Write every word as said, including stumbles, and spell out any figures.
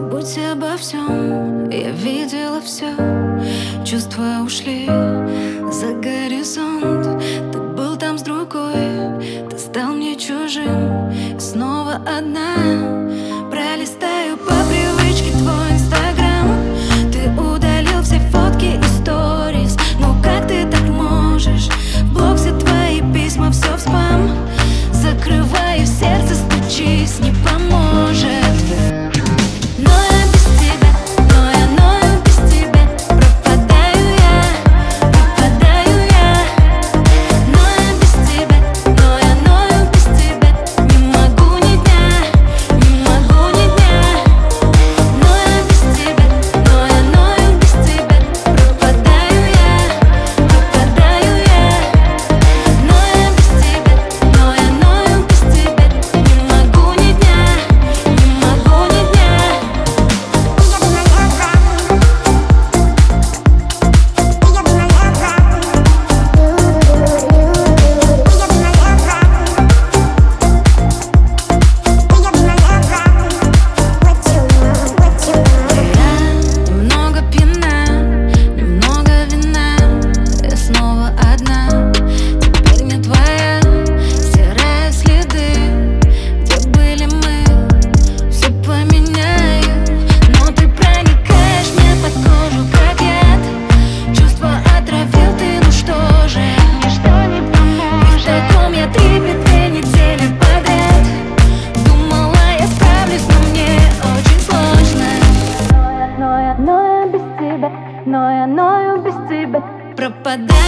Забудьте обо всем, я видела все. Чувства ушли за горизонт. Ты был там с другой, ты стал мне чужим. И снова одна пролистаю по привычке твой инстаграм. Ты удалил все фотки и сторис. Ну как ты так можешь? В блог все твои письма, все в спам. Закрываю, в сердце стучись, не поможет. Но я ною без тебя, Пропадаю.